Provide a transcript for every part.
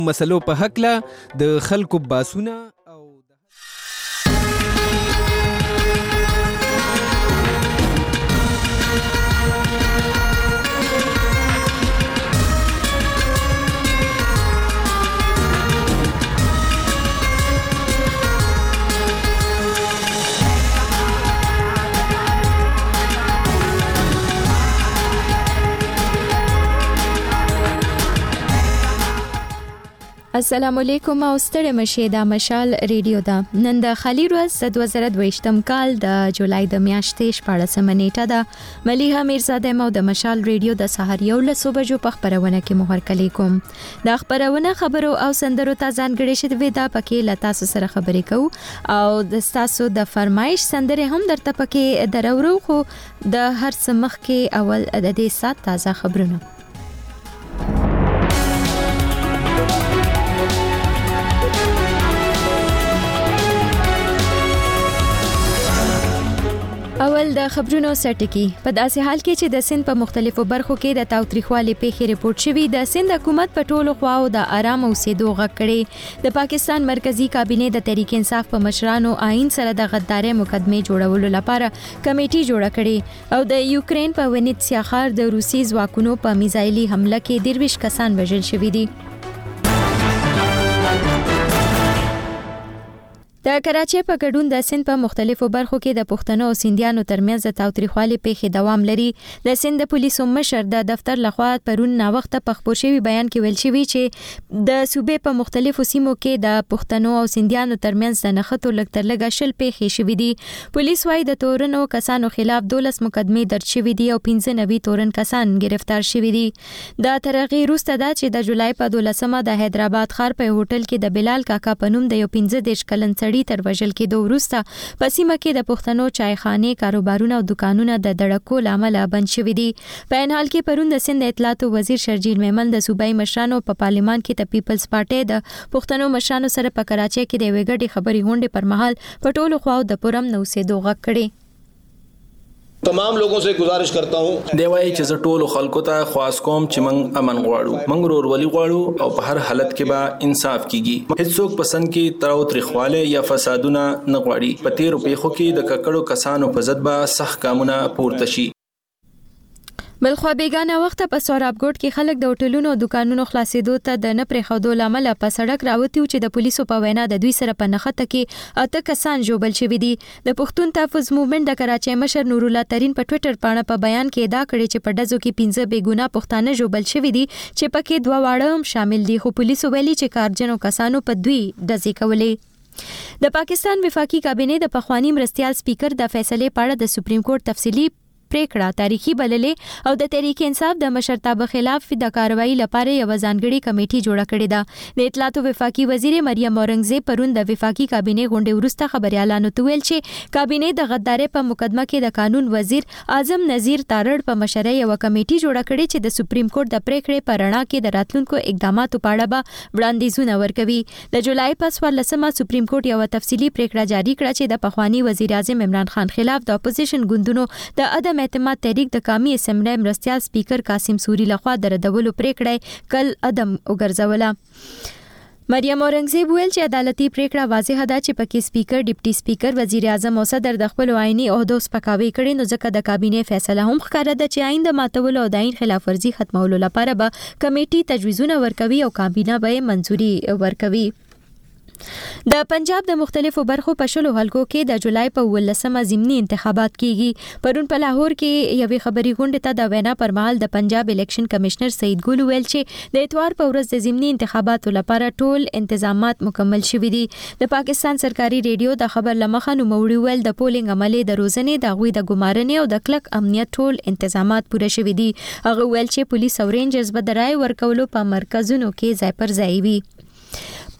مسلو په حقله د خلکو باسونه او السلام علیکم او ستړي مشه د مشال ریډیو دا نن د خالی ورځ 2022م کال د جولای د میاشتې 14 نیټه ده ملیحه میرزاده مو د مشال ریډیو د سحر یو لسو بجو په خبرونه کې مهر کلی کوم د خبرونه خبرو او سندرو ته ځانګړي شوی دا پکې لتا سره خبرې کو او د تاسو د فرمایش سندره هم درته پکې درورو خو د هر سمخ کې اول د دې سات تازه خبرونه اول د خبرونو سرټکی په داسې حال کې چې د سند په مختلفو برخو کې د تاوتریخوالي پیښې ریپورت شوي د سند حکومت په ټولو خواو د آرام اوسېدو غږ کړي د پاکستان مرکزی کابینه د تحریک انصاف په مشرانو آئین سره د غدارۍ مقدمه جوړولو لپاره کمیټي جوړه کړي او د یوکرين په ونیتسیا ښار د روسي ځواکونو په میزایلي حمله کې 23 کسان وژل شوي دي د کراچۍ په ګډون د سند په مختلفو برخو کې د پښتنو او سیندیانو ترمنځ د تاوتریخوالي پیښې دوام لري د سند پولیسو مشر د دفتر لخوا پرون نا وخت په خبر شوی بیان کې ویل شوی چې د صوبې په مختلفو سیمو کې د پښتنو او سیندیانو ترمنځ د نښتو لګتر لګا شل پیښې شوې دي پولیس وايي د تورنو کسانو خلاف 12 مقدمې درج شوې دي او 95 تورن کسان گرفتار شوي دي د ترغی روسته دا چې د جولای په 12مه د حیدرآباد ښار په هوټل کې د بلال کاکا پنوم د یو 15 کلن تر وژل کې دوه وروسته په سیمه کې د پښتنو چایخانه کاروبارونه او دکانونه د دړکو لامل بند شوي دي په ان حال کې پرون د سند اطلاعات وزیر شرجیل میمن د صوبایي مشرانو په پارلیمان کې د پیپلز پارټي د پښتنو مشرانو سره په کراچۍ کې د وګړي خبري غونډې پر مهال په ټولو خواو د پرم نوسېدو غږ کړي تمام लोगों से गुजारिश करता हूं دیوای چې زه ټولو خلکو ته خواست کوم چې موږ امن غواړو موږ ورولي غواړو او په هر حالت کې به انصاف کیږي هیڅوک پسند کې تاوتریخواله یا فسادونه نه غواړي په تیرو پیښو کې د ککړو کسانو په ضد به سخت ګامونه پورته شي بلخوا بیگانه وخت په سورابګوټ کې خلک د هوټلونو او دکانونو خلاصېدو ته د نه پرې خودو لامل په سړک راوتی چې د پولیسو په وینا د دوی سره په نښته کې اته کسان جوړل شوی دي د پښتون تحفظ موومېنټ د کراچۍ مشر نور الله ترين په ټوئیټر باندې په بیان کې دا کړی چې په دزو کې 15 بیګونه پښتانه جوړل شوی دي چې پکې دوه واړه هم شامل دي خو پولیسو ویلي چې کارجنو کسانو په دوی دزې کولې د پاکستان وفاقي کابینه د پخوانی مرستيال سپیکر د فیصله په اړه د سپریم کورټ تفصیلی پریکړه تاریخي بللې او د تحریک انصاف د مشرتابه خلاف د کاروایی لپاره یو ځانګړي کمیټي جوړه کړې ده د اطلاعات وفاقي وزیر مریم اورنګزیب پرون د وفاقي کابینه غونډې وروسته خبريالانو ته ویل چې کابینه د غدارۍ په مقدمه کې د قانون وزیر اعظم نذیر تارړ په مشرۍ یو کمیټي جوړه کړې چې د سپریم کورټ د پریکړې پر رڼا کې د راتلونکو اقداماتو په اړه به وړاندیزونه ورکوي د جولای په 14مه سپریم کورټ یو تفصیلی پریکړه جاری کړه چې د پخوانی وزیر اعظم عمران خان خلاف د اپوزیشن ګوندونو د عدم اعتماد تحریک د قومي اسمبلی مرستيال سپیکر قاسم سوري لخوا د ردولو پریکړه کل عدم وګرځوله مریم اورنګزیب ویل چې عدالتي پریکړه واضح ده چې پکې سپیکر ډیپټي سپیکر وزیر اعظم او صدر د خپل آئینی عہدو سپکاوي کړي نو ځکه د کابینه فیصله هم ښکاره ده چې آئین د ماتولو او د آئین خلاف ورزي ختمولو لپاره به کمیټي تجویزونه ورکوي او کابینه به منځوري ورکوي د پنجاب د مختلفو برخو په شلو حلقو کې د جولای په 18مه ضمني انتخابات کیږي پرون په لاهور کې یوې خبري غونډې ته د وینا پر مهال د پنجاب الیکشن کمشنر سعید ګل ویل چې د اتوار په ورځ د ضمني انتخاباتو لپاره ټول تنظیمات مکمل شوي دي د پاکستان سرکاري ریډیو د خبر لمخه نوموړي ویل د پولینګ عملي د روزنې د غوي د ګمارنې او د کلک امنیت ټول تنظیمات پوره شوي دي هغه ویل چې پولیس او رینجرز به د رای ورکولو په مرکزونو کې ځای پر ځای وي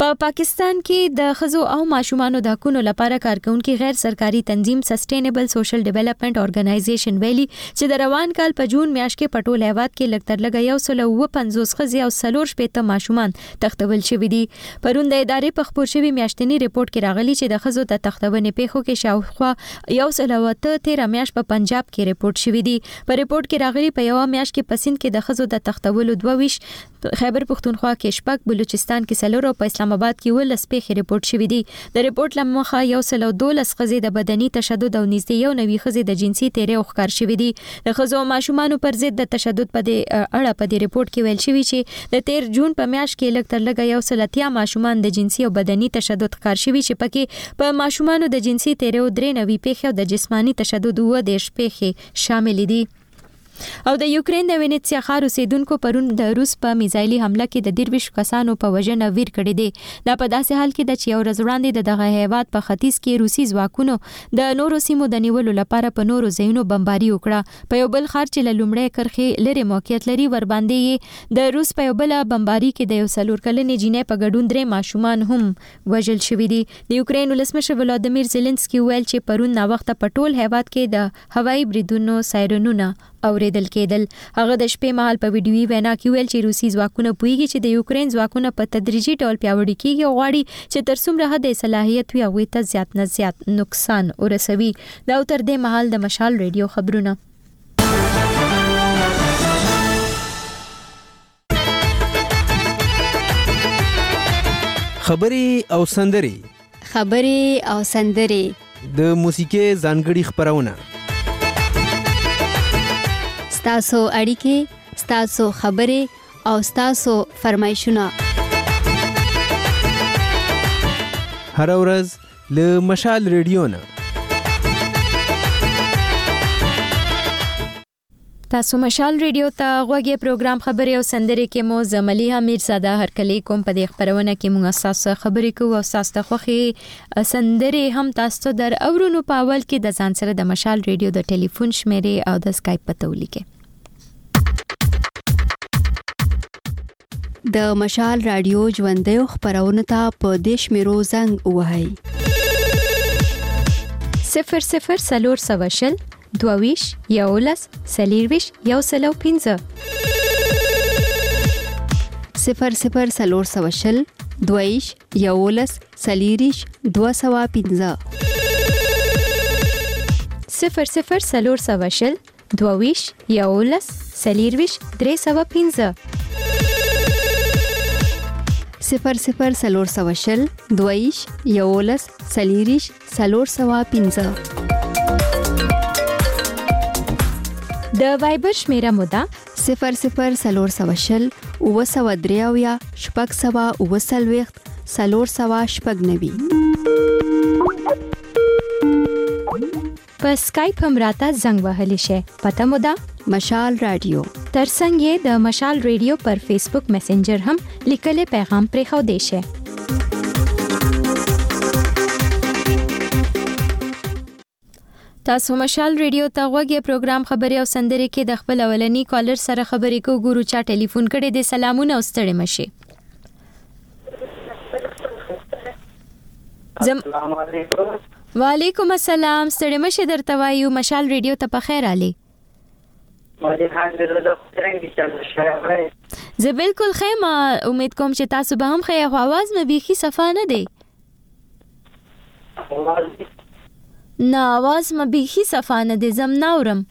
په پاکستان کې د ښځو او ماشومانو د حقوقو لپاره کارکونکو غیر سرکاري تنظیم سسټینبل سوشل ډیولپمنٹ ارګنایزیشن ویلي چې د روان کال په جون میاشت کې په ټول هیواد کې لږ تر لږه 150 ښځې او 4 ماشومان تختول شوي دي. پرون د ادارې په خپور شوي میاشتني ریپورت کې راغلي چې د ښځو د تختونې پیښو کې شاوخوا 13 میاشت په پنجاب کې ریپورت شوي دي. په ریپورت کې راغلي په یو میاشت کې په سند کې د ښځو د تختولو 22، خیبر پختونخوا کې 6، بلوچستان کې 4 او په اسلام آباد کې 19 پیښې ریپورت شوي دي. د ریپورت لمخه 112 ښځې د بدني تشدد او نږدې 90 ښځې د جنسي تیرې ښکار شوي دي. د ښځو او ماشومانو پر ضد د تشدد په اړه په دې ریپورت کې ویل شوي چې د 13 جون په میاشت کې لږ تر لږه 130 ماشومان د جنسي او بدني تشدد ښکار شوي چې پکې په ماشومانو د جنسي تیرې 93 پیښې او د جسمانی تشدد 10 پیښې شامل دي. او د یوکرين د وینیتسیا ښار اوسیدونکو پرون د روس په میزایلي حمله کې د 23 کسانو په وژنه ویر کړی دی. دا په داسې حال کې د چې یو ورځ وړاندې دغه هیواد په ختیځ کې روسي ځواکونو د نورو سیمو د نیولو لپاره په نورو ځایونو بمباري وکړه. په یو بل ښار چې له لومړۍ کرښې لري موقعیت لري ور باندې د روس په یو بل بمباري کې د 4 کلنې جینۍ په ګډون 3 ماشومان هم وژل شوي دي. د یوکرين ولسمشر ولادیمیر زيلنسکي ویل چې پرون نا وخت په ټول هیواد کې د هوایي بریدونو سایرنونه اوریدل کېدل. هغه د شپې مهال په ویډیوي وینا کې ویل چې روسي ځواکونه پوهیږي چې د یوکرين ځواکونه په تدریجي ډول پیاوړي کیږي او غواړي چې تر څومره حد صلاحیت وي هغه ته زیات نه زیات نقصان ورسوي. دا تر دې مهال د مشال ریډیو خبرونه. خبري او سندري د موسیقي ځانګړي خبرونه. ستاسو اړیکې، ستاسو خبرې او ستاسو فرمایشونه هر ورځ له مشال ریډیو نه. تاسو مشال ریډیو ته غوږی پروګرام خبري او سندري کې مو زملي امیر ساده هرکلی کوم. په دې خبرونه کې موږ تاسو خبرې کوو او تاسو خوخي سندري هم تاسو در اورونو په اول کې د ځان سره د مشال ریډیو د ټلیفون شمیرې او د اسکایپ پته ولیکئ. د مشال رادیو ژوندۍ خبرونه ته په دیش میرو زنګ وهاي 00 سواشل 22 یولس سلیرویش یو سلو 15 00 سواشل 22 یولس سلیریش 215 00 سواشل 22 یولس سلیرویش 315 00 سواشل 22 یولس سلیریش 315 د وایبر شمیره مودا 00 سواشل 903 شپږ سوا 9 سلور سوا شپږ نوي. په اسکایپ هم راته زنګ وهلی شي. پته مودا مشال رادیو. ترڅنګ یې د مشال ریډیو پر فیسبوک میسنجر هم لیکل پیغام پرې خو دی شي. تاسو مشال ریډیو ته غوږی پروګرام خبري او سندري کې د خپل اولنی کالر سره خبرې کو ګورو چا ټلیفون کړي د سلامونه او ستړي مشي. السلام علیکم. وعلیکم السلام. ستړي مشي درته وایو مشال ریډیو ته په خیر علي. زه بالکل خیمه امید کوم چې تاسو به هم خیر. خو आवाज مې بیخي صفا نه دی. نه आवाज مې بیخي صفا نه دی. زم ناورم.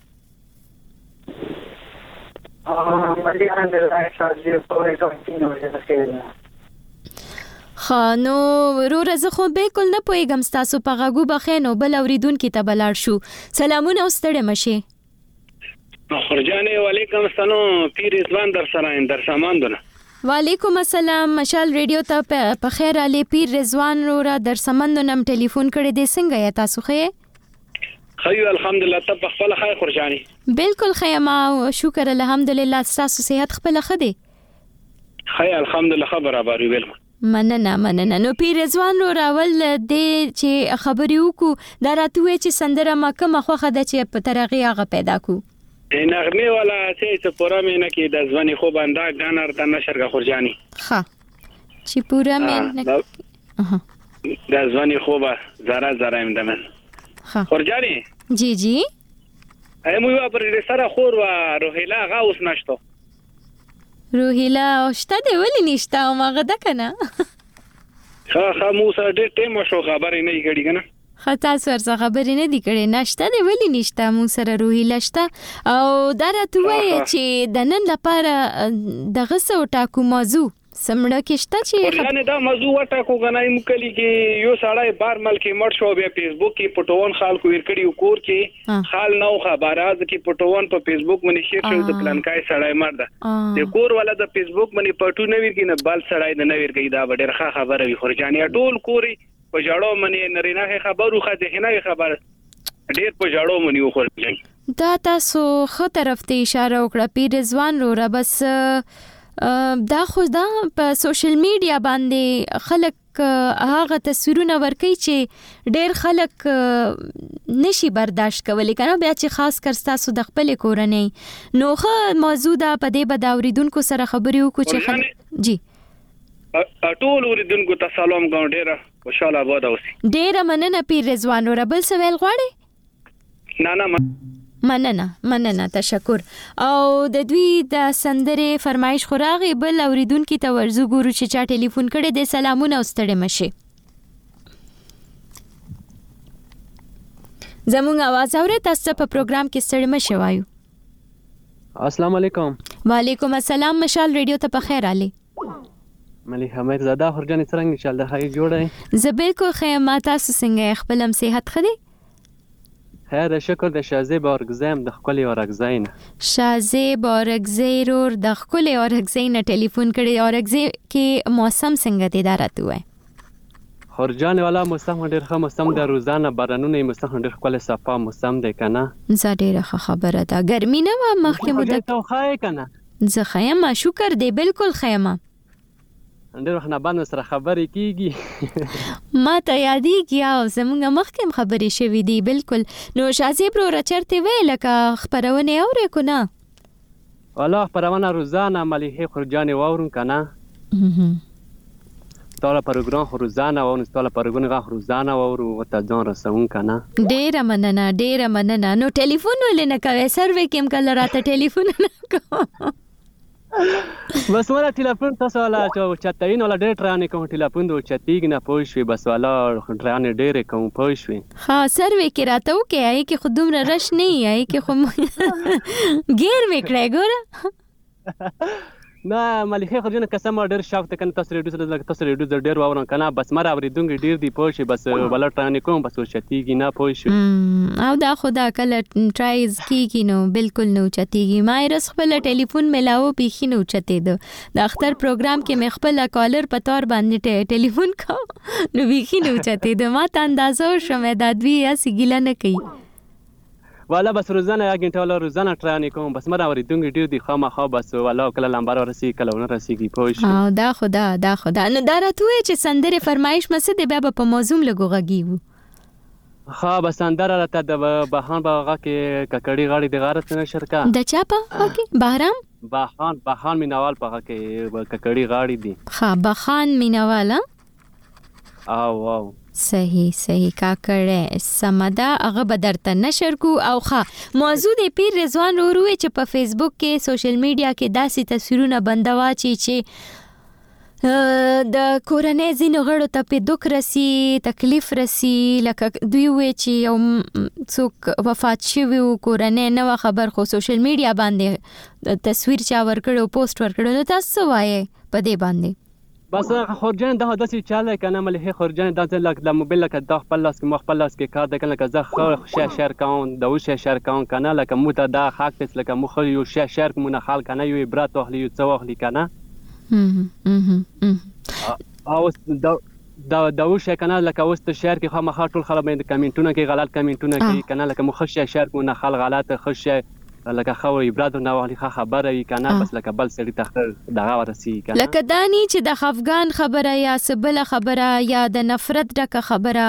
خانو ورور زه خو بالکل نه پوهیږم تاسو په غږو بخینو بل اوریدونکو ته بلار شو. سلامونه او ستړي مشي. خرجانه وعلیکم السلام. پیر رضوان در سره در ساماندونه. وعلیکم السلام. مشال ریډیو ته په خیر علي. پیر رضوان را در ساماندونم ټلیفون کړی دی. څنګه یا تاسو خې؟ خیو الحمدلله. ته په خپل خیر خرجانه؟ بالکل خیمه شکر الحمدلله. تاسو صحت خپل خدي؟ خیر الحمدلله. خبر برابر ویل. مننه. نو پیر رضوان رو راول د چې خبرې وکړو دا راتوي چې سندره ما کومه خوخه د چې په طریقې هغه پیدا کو نغمه والا چې پورا مینه کې د ځواني خو بنده غانر د نشرګه خورجاني. ها چې پورا من دا ځواني خوبه زارا زارا امدمن خورجاني جی جی مو یو پر سره خور و روحیلا غاوس نشته روحیلا اوشته دی ولی نشته او ماغه ده کنه خا مو سره ډېر ټیم شو خبرې نه کړي کنه خطا سره خبرې نه دی کړي نشته دی ولی نشته مو سره روحیلا شته او دا راته وایي چې د نن لپاره دغه څه ټاکو موضوع سمړه کېشته چې خلانه دا موضوع وټاکو غنای مکلی کې یو سړی بار مل کې مړ شو بیا فیسبوک کې پټون خال کو ور کړی کور کې خال نو خبرات کې پټون په فیسبوک باندې شیر شو د پلانکای سړی مړ ده د کور ولا د فیسبوک باندې پټو نه ور کې نه بل سړی نه ور کې دا ډېر ښه خبره وي خورجاني ټول کوري په جړو باندې نرینه خبرو خده نه خبر ډېر په جړو باندې خورجاني دا تاسو خو طرف ته اشاره وکړه پیر رضوان رو را بس دا خو دا په سوشل میډیا باندې خلک هغه تصویرونه ورکوي چې ډېر خلک نشي برداشت کولی کنه بیا چې خاص کر تاسو د خپل کورنۍ نو خو موضوع دا په دې بد اوریدونکو سره خبرې وکړو چې جی ټول اوریدونکو ته سلام کوم ډېر خوشاله آباد اوسئ ډېر مننه پیر رضوان رو بل څه ویل غواړئ نه مننه تشکر او د دوی د سندره فرمایش خوراغي بل اوریدونکو ته ورزو ګورو چې چا ټلیفون کړي د سلامونه واستړي مشه زموږ आवाज اورئ تاسو په پروګرام کې ستړي مشه وایو السلام علیکم وعلیکم السلام مشال ریډیو ته په خیر علي ملي حمید زاده خورجان څنګه ان شاء الله هاي جوړه زبیل کو خیمه تاسو څنګه خپلم صحت خدي خیر شکر د شازیب اورګزایم د خپل اورګزاین شازیب اورګزای رور د خپل اورګزاین ټلیفون کړي اورګزای کې موسم څنګه دی دارته وای خورجان والا موسم ډېر ښه موسم د روزانه بارانونه موسم ډېر خپل صفه موسم دی کنه زه ډېر خبره ده ګرمي نه و مخکې مده ته خای کنه زه خیمه شکر دی بالکل خیمه ډېر وخت نه باندې سره خبرې کیږي ما ته یادېږي او زموږ مخکې خبرې شوې دي بالکل نو شازیب رو رچرته وی لکه خبرونه اورې کو نه والله خبرونه روزانه مليحه خورجان واورم کنه ستاله پروګرام روزانه او ستاله پروګرام روزانه واورو وته ځان رسون کنه ډېر مننه نو ټلیفون ولې نه کوي سروې کوم کله راته ټلیفون نه کوم بس ولا ټلیفون تاسو ولا چتاین ولا ډېر ترانه کوم ټلیفون د چتیګ نه پوښوي بس ولا ترانه ډېر کوم پوښوي ها سروې کې راته وکي ای کې خودم رش نه ای کې خو غیر میکړای ګوره نه مليحه خورجان قسم ډېر شاف ته کنه تاسو ریډیو ډېر واورم کنه بس مر اوریدونکو ډېر دی پوښي بس ولا ترانه کوم بس چتیګ نه پوښوي او دا خدا کله ټرایز کیږي نو بالکل نو چتیږي ما رس خپل ټلیفون ملاو بيخي نو چته ده د اختر پروګرام کې مې خپل کالر په تور باندې ټلیفون کو نو بيخي نو چته ده ما ته اندازو شمه د دوی اسی ګیله نه کوي والا بس روزانه یا غنټه ولا روزانه ترانه کوم بس مر اوریدونکو ډېر دی خامخا بس والا کله لمبر ورسي کله ونه رسیږي پوښ دا خدا نو دا راته چې سندره فرمایش مسه دی بیا په موضوع لګو غږیو ها بس اندر راته د بهان باغه کې ککړی غاړي د غارت نه شرکا د چاپه اوکې بهرام بهان مینوال باغه کې ککړی غاړي دي ها بهان مینوال او صحیح کاکړه سمدا هغه بدرته نشر کو او موضوع د پیر رضوان وروي چې په فیسبوک کې سوشل میډیا کې داسې تصویرونه بندوا چې د کورنۍ زینو غړو ته په دوک رسی تکلیف رسی لکه دوی وی چې یو څوک وفات شوی او کورنۍ نو خبر خو سوشل میډیا باندې تصویر چا ورکړو پوسټ ورکړو نو تاسو وایي په دې باندې بس خورجان دا داسې چاله کنه مليحه خورجان دا لکه د موبایل لکه د خپل لاس کې خپل لاس کې کار د کنه زه خو شیر کاون د وشه شیر کاون کنه لکه موته دا حق پس لکه مخ یو شیر کومه خال کنه یو عبرت واخلي یو څه واخلي کنه او دا وشه کنه لکه اوس ته شیر کې خامخا ټول خلک باندې کمنټونه کې غلط کمنټونه کوي کنه لکه مخ شیر کومه خال غلط خوش لکه خو عبرت نه واخلي خبره وی کنه بس لکه بل سړی ته دغه ورسی کنه لکه دانی چې د افغان خبره یا سبل خبره یا د نفرت ډکه خبره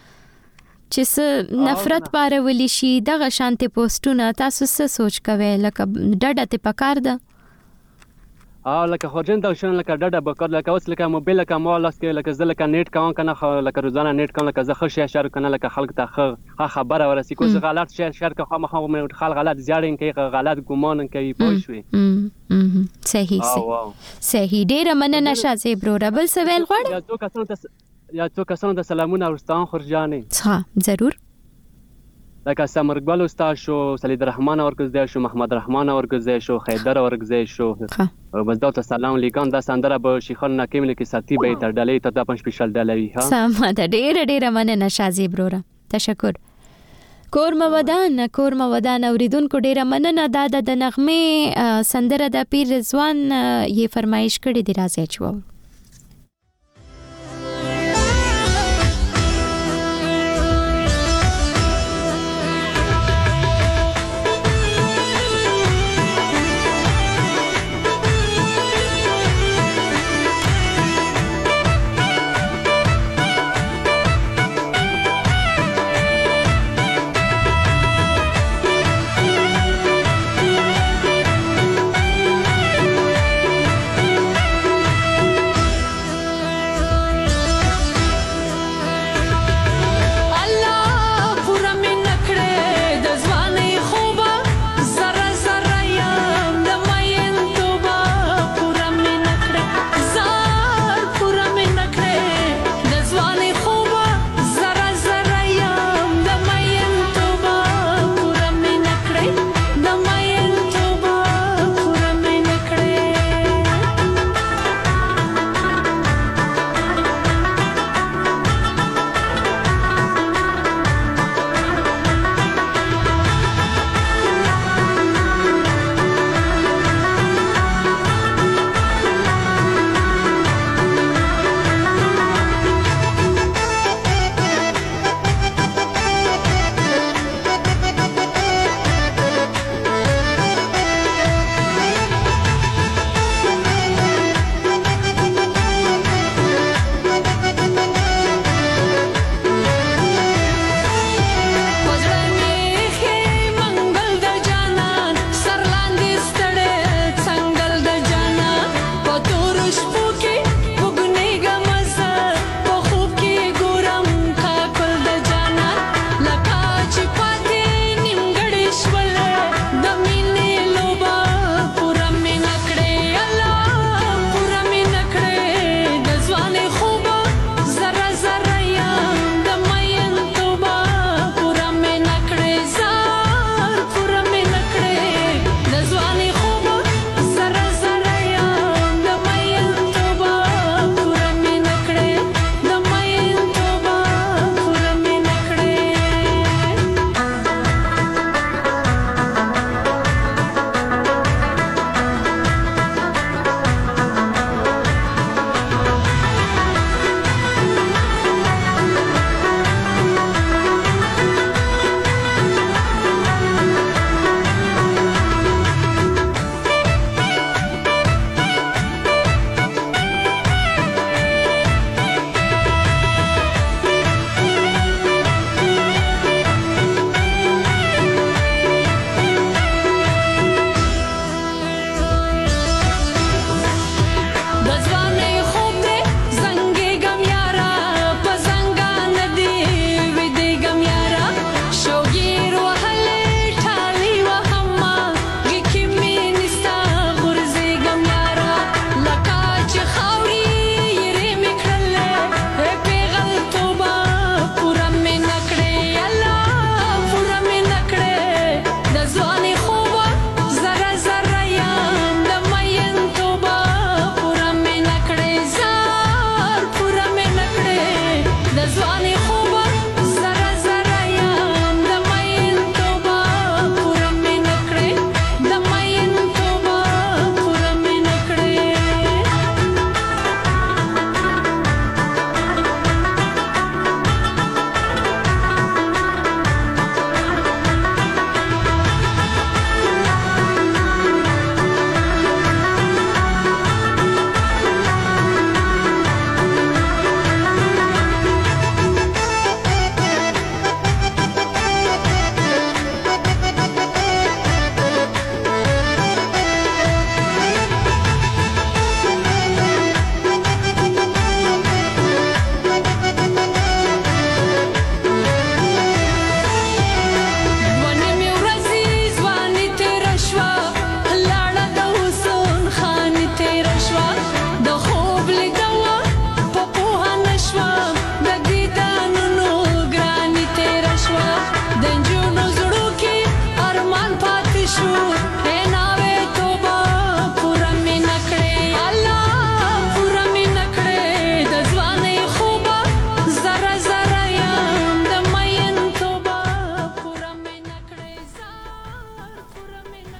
چې نفرت پاره ولي شي دغه شانتي پوسټونه تاسو څه سوچ کوئ لکه ډډه ته پکار ده لکه خورجین دا شون لکه ډډه بکر لکه اوس لکه موبایل لکه مالاس کې لکه زه لکه نیټ کوم کنه لکه روزانه نیټ کوم لکه زه خو شهر کنه لکه خلک ته خبره ورسې کو زه غلط شهر که خامخا خلک غلط زیاړین کوي غلط ګمان کوي پوه شوې صحیح ډیره مننه شازه برو ربل سوال غواړي یا څو کسانو ته سلامونه ورستان خورجانې ها ضرور لکه سمر اقبال استاد شو سلید رحمان اورګزای شو محمد رحمان اورګزای شو خیدر اورګزای شو بس دا ته سلام لیکان دا سندره به شیخان نکیم لیکي ساتي به تر ډلې ته د پنځ سپیشل ډلې ها سم ده ډیره مننه شازه برو تشکر کورم ودان اوریدونکو ډیره مننه دا د نغمه سندره د پیر رضوان یې فرمایش کړی دی راځي چوو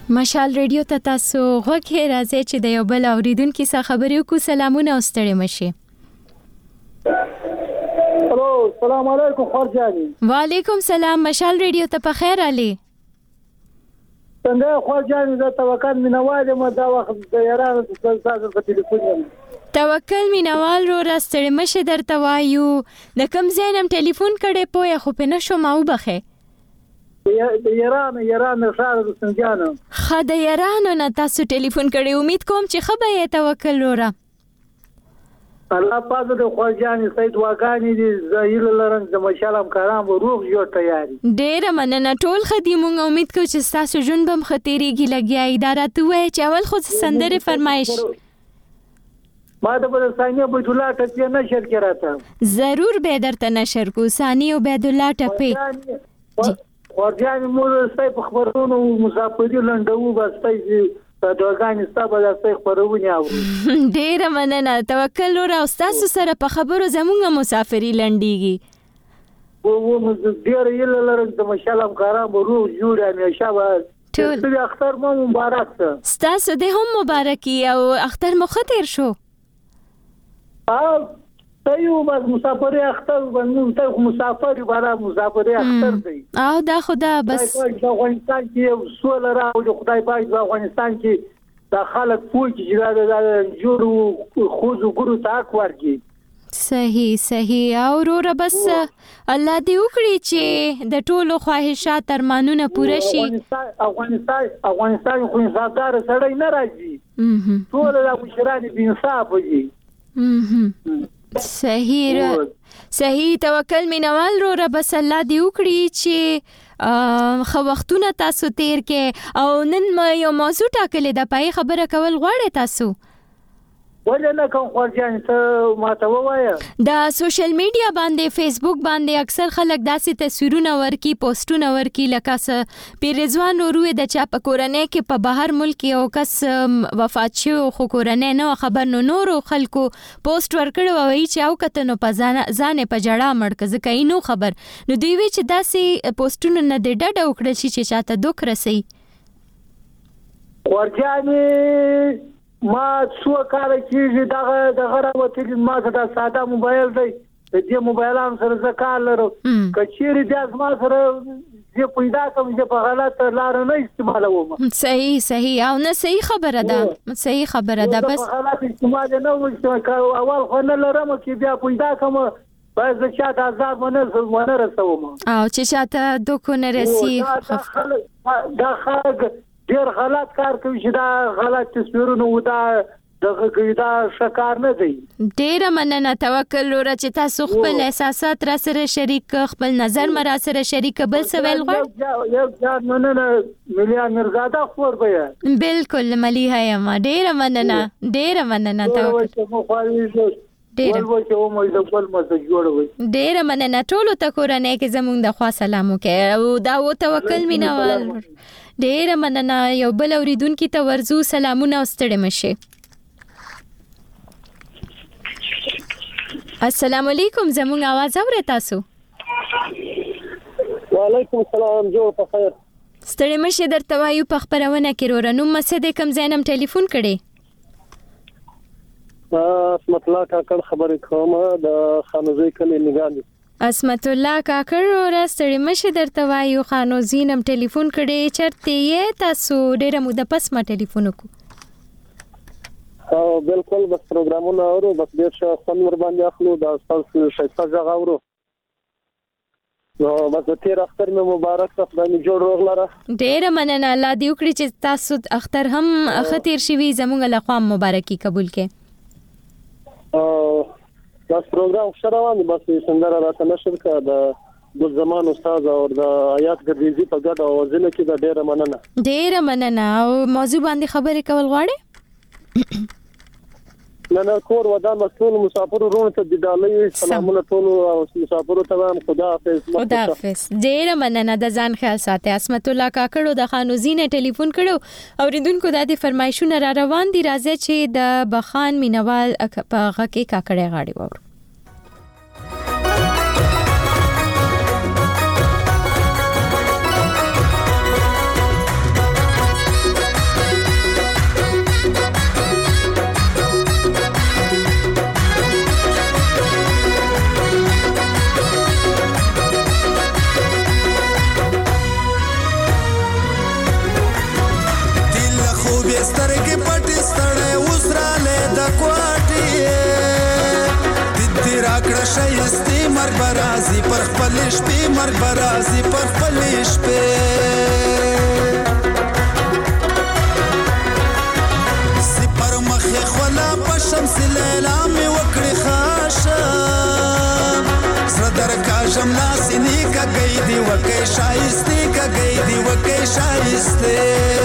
مشال ریډیو ته تاسو غوږی راځي چې د یو بل اوریدونکو څخه خبرې وکړو. سلامونه او ستړي مشي. الو السلام علیکم خورجانی. وعلیکم سلام. مشال ریډیو ته په خیر علي. څنګه خورجانی د توکل مینواله ما دا وخت د یارانو تاسو په ټلیفون یم. توکل مینوال رو راستړي مشه درته وایو د کم زینم ټلیفون کړي پوهه خو په نشو ما وبخه یاران شهر د سنجانو خد یارانو نه تاسو ټلیفون کړي. امید کوم چې خبره توکل وره الله پاک د خواجانی سید واغانی دي زایل لرن د مشالم کارام روغ جوړ تیاری. ډیر مننه ټول خدمت. امید کوم چې تاسو جون بم خطرېږي لګیا اداره ته وای چې اول خو سندره فرمایش ما د بل ثانیه عبد الله ټپه نشر کړه. ضرور به درته نشر کو. ثانیه عبد الله ټپه خورجانی مور ستای په خبرونو مسافری لندو بستای په دوغانی ستابه د ستای خبرونه او ډیر مننه توکل ور او تاسو سره په خبرو زمونږ مسافری لندېږي. و ډیر یل لرم د مشالم کارام روغ جوړ همیشه ټول اختر مو مبارک شه. تاسو دې هم مبارکي او اختر مو خطر شو. تایو بس مسافر اختر باندې ته مسافر برا مسافر اختر دی او دا خدا بس د افغانستان کې سول راو د خدای پاک د افغانستان کې د خلک پوه چې دا جوړو خوځو ګورو تاک ورکی. صحیح او وروره بس الله دې وکړي چې د ټولو خواهشات ارمانونه پوره شي. افغانستان خو انصافدار سړی نه راځي. ټول د مشران بي انصاف دي. صحیح توکل مینوال رو رب الله دی وکړي چې خو وختونه تاسو تیر کې او نن یو موضوع ټاکلې ده پای خبره کول غواړي تاسو ولنه کوم خورجان ته ماته وایا د سوشل میډیا باندې فیسبوک باندې اکثر خلک داسې تصویرونه ورکی پوسټونه ورکی لکه س پیرزوان وروي د چا په کورنۍ کې په بهر ملک یو کس وفات شو خو کورنۍ نو خبر نورو خلکو پوسټ ورکړو وایي چې او کته نو په ځان په جړه مړ کزه کینو خبر نو دوی وی چې داسې پوسټونه نه د ډډه وکړل شي چې چاته دوک رسي. خورجاني ما څو کار کیږي دغه راوتل ما ته ساده موبایل دی د دې موبایلام سره زکال لرو کچيري د ما سره چې پیدا کوم چې په غلط لار نه استعمالوم. صحیح او نه صحیح خبره ده بس په غلط استعمال نه وشو اول خو نه لرم چې بیا پیدا کوم بس د چا د آزاد ونه رسوم او چې چاته دوک نه رسی دا خلک ډیر غلط کار کوي چې دا غلط تصویرونه ودا دغه دا شکار نه دی. ډیر مننه توکل ور چې تاسو خپل احساسات را سره شریک خپل نظر مرا سره شریک بل سوال غواړم یو ځان مننه مليا مرزاده خور بیا بالکل مليها یم ډیر مننه توکل ډیر مننه ټولو ته کورنۍ کې زموږ د خوا سلام وکړه او دا و توکل مینوال ډیر مننه یو بل اوریدونکو ته ورزو سلامونه واستړم شه. السلام علیکم زموږ आवाज اورئ تاسو. وعلیکم السلام جو په خیر ستړي مشه درته وایو په خبرونه کې ورنو مسجد کم زینم ټلیفون کړي اسمت الله کاکړ خبرې کوم د خانوزي کلی نگاندي. اسمت الله کاکړ ورستړي مشه درته وایو خانوزینم ټلیفون کړي چرته یې تاسو ډېر موده پس ما ټلیفون وکړو. بالکل بس پروګرامونه اورو بس ډېر ښه فن ور باندې اخلو دا تاسو شایسته ځای اورو نو بس تیر اختر مې مبارک شه خدای می جوړ روغ لره. ډېر مننه الله دې وکړي چې تاسو اختر هم خطر شوي زموږ له خوا مبارکي قبول کړي. دا پروګرام شروع دی بس څنګه راته نشر کړه د ګل زمان استاد او د آیات ګرځي په ګډه اوازونه کې د ډېر مننه او موضوع باندې خبرې کول غواړي نه کور ودان مسؤل مسافر ورونه ته د ډالۍ سلامونه ټول او مسافر ته خدا حافظ. ډېر مننه د ځان خیال ساتي. اسمت الله کاکړ د خانوزینه ټلیفون کړو اوریدونکو د دې فرمایشونه را روان دي راځي چې د بخان مینوال په هغه کې کاکړې غاړي وور. کړه شایستې مرګ به راځي پر خپلې شپې مرګ به راځي پر خپلې شپې سی پر مخې خوله په شمس لیلا مې وکړې خاشه زړه درکاږم لاسې نیکه گئی دې وکۍ شایستې کږی دې وکۍ شایستې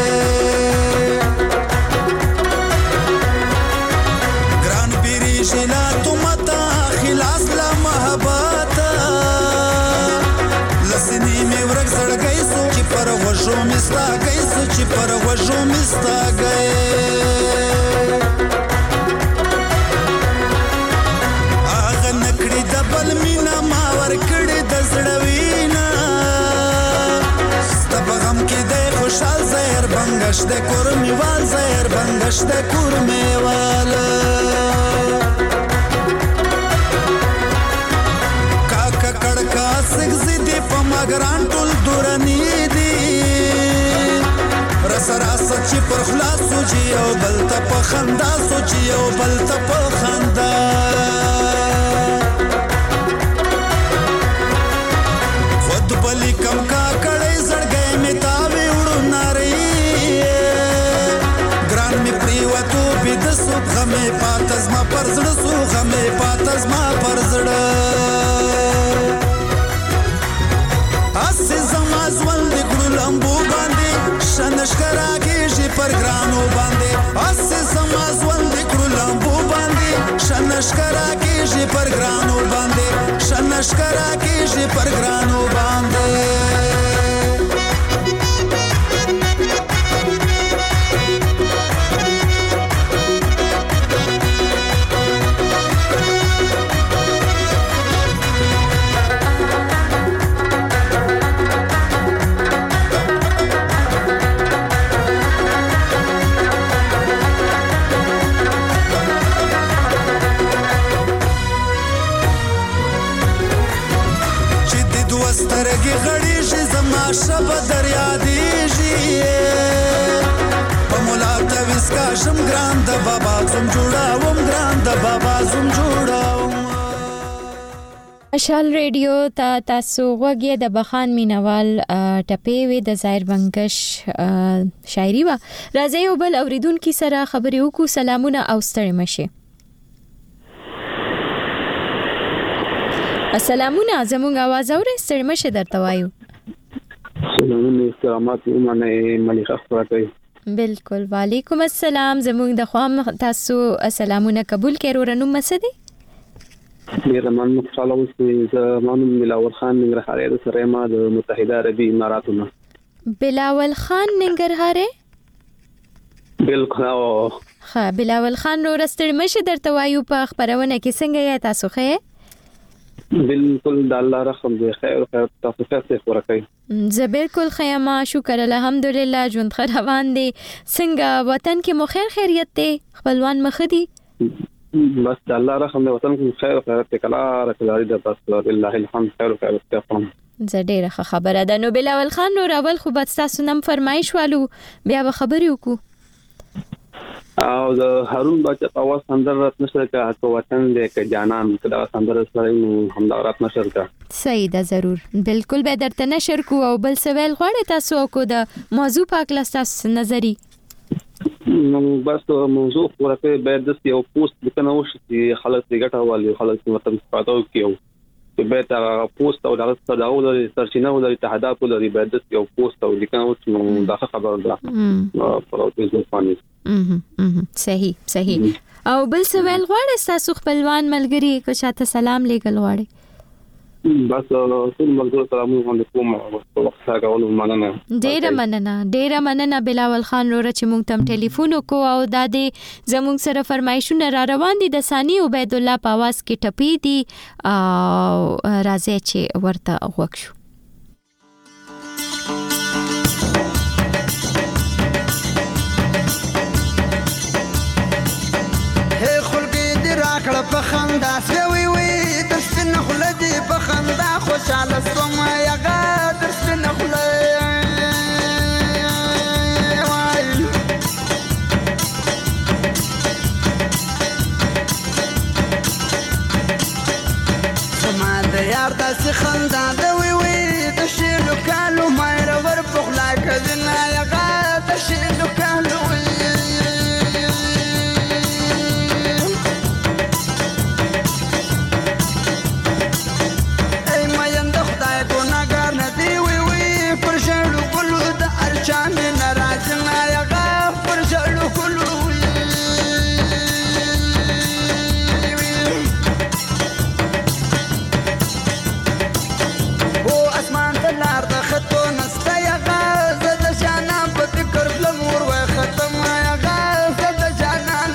شلا تمتا خلاص لا محبتا لسنی می ورک زړګی سو چې پر غوښو مستا گئی سو چې پر غوښو مستا گئی اغه نکړی د بل مینا ما ور کړی د زړوینا ستب غم کې د خوشحال زهر بنگش د کور میوال زهر بنگش د کور میوال سگزی دی پا مگران ټول دورانی دی رس راس چی پر خلاص سوچی او بلتا پا خندا سوچی او بلتا پا خندا خود بلی کم کا کڑی زڑگئی می تاوی اڑو ناری گران می پریواتو بیدسو غمی پاتز ما پر زڑسو غمی پاتز ما پر زڑ اسې زما ژوند د ګړو لمبو باندې شنشکرا کېږي پر ګرانو باندې اسې زما ژوند د ګړو لمبو باندې شنشکرا کېږي پر ګرانو باندې شنشکرا کېږي پر ګرانو باندې سترګې غړېږي زما شبه دریا دیږي په مولا تویسکا شم ګران د بابا زم جوړاوم ګران د بابا زم جوړاوم مشال ریډیو ته تاسو غوږی د بخان مینوال ټپې وې د ظاهر بنگش شاعري وا راځي یو بل اوریدونکو سره خبرې وکړو سلامونه او ستړي مشه السلامونه زموږ आवाज اورئ ستړي مشه درته وایو سلامونه استرامات منه مليخه خبرته بالکل وعلیکم السلام زموږ د خوام تاسو سلامونه قبول کړو رنو مسدي میرا من مخالو زمان بلاول خان ننګرهاري د سره ما د متحده عربي اماراتونو بلاول خان ننګرهاري بالکل ها بلاول خان نو رستړ مشه درته وایو په خبرونه کې څنګه یا تاسو خې بالکل د الله رحم دې خیر خیر تاسو څه ورکړئ زه بالکل خیمه شکر الحمدلله ژوند روان دي څنګه وطن کې مو خیر خیریت ته خپلوان مخدي بس د الله رحم دې وطن کې خیر خیریت کلا راکړي د بس الله الحمد خیر خیریت ته زه ډیره خبره ده نو بلاول خان نور اول خو بس تاسو نم فرمایش والو بیا به خبرې وکړو او د هارون بچا اواز سندر رات نشر کا کو وطن دې ک جانان کدا سندر سره هم دا رات نشر کا صحیح ده ضرور بالکل به درته نشر کو او بل سوال غواړی تاسو کو د موضوع پاک لاساس نظری نو بس موضوع ورته به د یو پوسټ لیکنه وشي چې خلک یې ګټه خلک مطلب استفاده کوي چې به تا پوسټ او دغه تداول لري سرچینه ولري تهداف ولري به د یو پوسټ او لیکنه وشي نو دا خبره ده په فیسبوک باندې صحیح او بل سوال غواړی تاسو خپلوان ملګری کو شاته سلام لګل غواړی بس ټول ملګرو سلامونه علیکم وخت راغلو مننه ډیره مننه بلاول خان ورته چې مونږ تم ټلیفون کو او د دې زموږ سره فرمایشونه را روان دي د ثانی عبید الله په आवाज کې ټپی دي راځي چې ورته وښو کړه په خندا سوي وي تر سپنه خلدي په خندا خوشاله سوم یغه تر سپنه خلدي داسې خندا د وی وی د شیلو کالو مایره ور پخلا کدنه یغه د شیلو کالو ای مینده خدای ګناګار نه دی وی وی پر شړو ګلو د ارچان ناراض نه یغه پر شړو ګلو لار د خطو نسته یغه زه د جانان په فکر بلم ور وختم یغه زه د جانان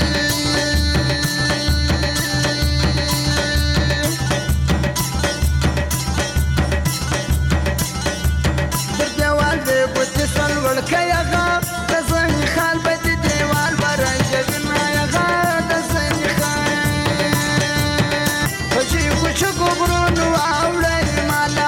پر دیوال به ګوتې سل وړکه یغه د زنې خال به د دیوال ورنجوینه یغه د زنې خال خوشي خوشو ګبرونو اوړی ماله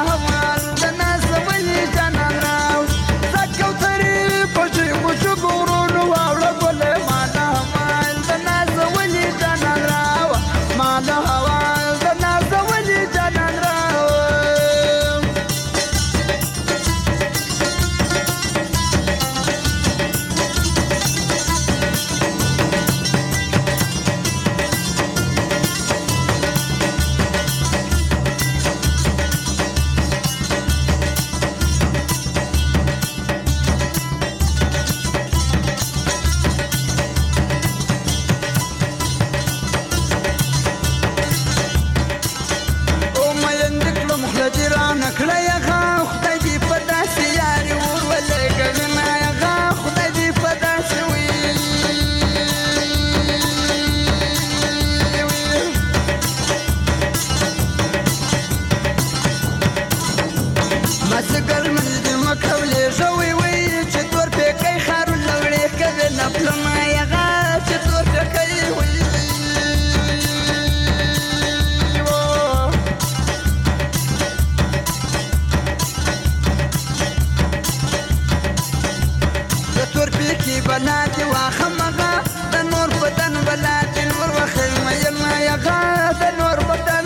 بلاتي واخمغه د نور بدن بلاتي نور وخیمه یما یغه د نور بدن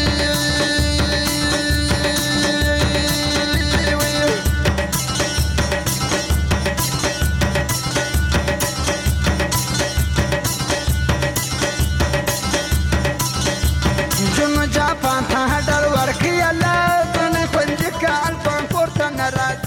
جنو جاپان ته هډر ورکی الله تنه خوندې کال په پورته ناراض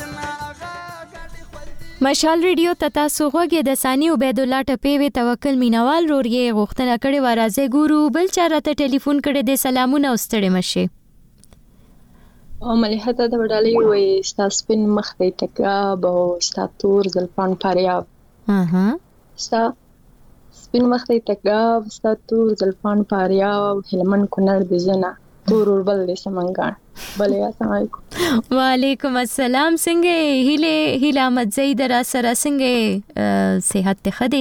مشال ریډیو تاسو غوږی د ثانی عبید الله ټپی وی توکل مینوال رورګي غوښتنه کړي ورازه ګورو بل چاره ته ټلیفون کړي د سلامونه واستړي مشه او مليحه ته د وډالې وي ستاسپن مخ دی ټکا به ستاتور زلفان فاریاب ستا سپین مخ دی ټکا ستاتور زلفان فاریاب هلمن کونړ بزنه تور وربل دې سمنګان بلې السلام علیکم وعلیکم السلام څنګه هیله احمد زید را سره څنګه صحت ته خدي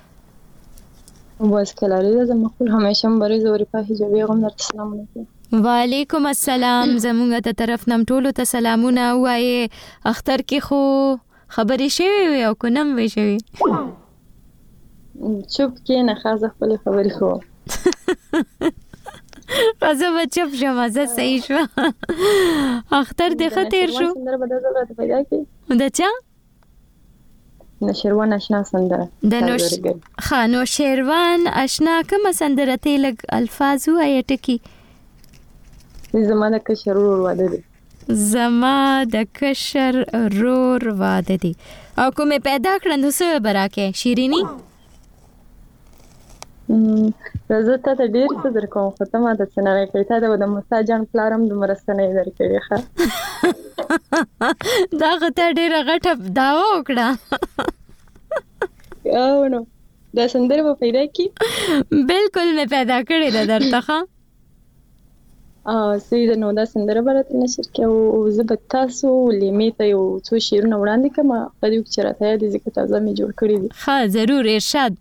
بس کلاري زما خپل همیشه مبارز اوري په حجابي غم در سلام علیکم وعلیکم السلام زموږ ته طرف نم ټولو ته سلامونه وایي اختر کې خو خبرې شوي او کنم وي شوي چوپ کې نه خاصه خپل خبرې خو راځه بچپ شمازه صحیح شو اختر دې خطر شو د چا نشروان آشنا سندره د خانو شیروان آشنا کوم سندره ته لګ الفاظ وایي ټکی زما د کشر رور واده دي زما د کشر رور واده دي او کومه پیدا کړه نو څه براکه شیرینی زه ته ډیر څه درکوم خو ته ما د سنره کې ته د موسی جان پلارم د مرستنې درکړې ښه دا غته ډیر غټه داوا وکړه او نو دا سندره په پیدا کی بالکل مې پیدا کړې ده درته ښه سیده نو دا سندره برات نشر کې او زبط تاسو لیمې ته یو څو شیرونه وړاندې کړم په دې کې چرته دې ځکه تازه مې جوړ کړی دي ها ضرور ارشاد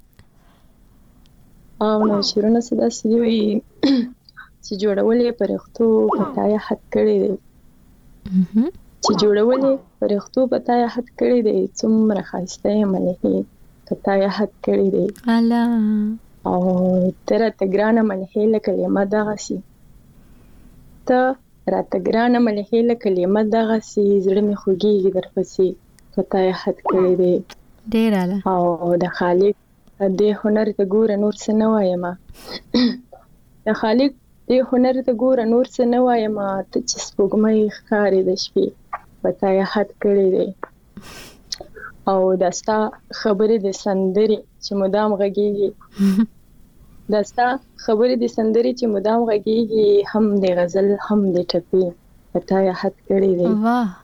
نو شیرونه سیده سیدی وي چې جوړولې پرختو پتایا حد کړی دی چې جوړولې پرختو پتایا حد کړی دی څومره خاسته ملهي پتایا حد کړی دی الا او تر ته ګرانه ملهي لکه ما دغه سي ته راته ګرانه ملهې لکه لیمه دغسې زړه مې خوږېږي درپسې که تا یې حد کړی دی ډېر اعلی او د خالق دې هنر ته ګوره نور څه نه وایم د خالق دې هنر ته ګوره نور څه نه وایم ته چې سپوږمۍ ښکارې د شپې په تا یې حد کړی دی او دا ستا خبرې د سندرې چې مدام غږېږي دا ستا خبرې د سندرې چې مدام غږېږي هم د غزل هم د ټپې په تا یې حد کړی دی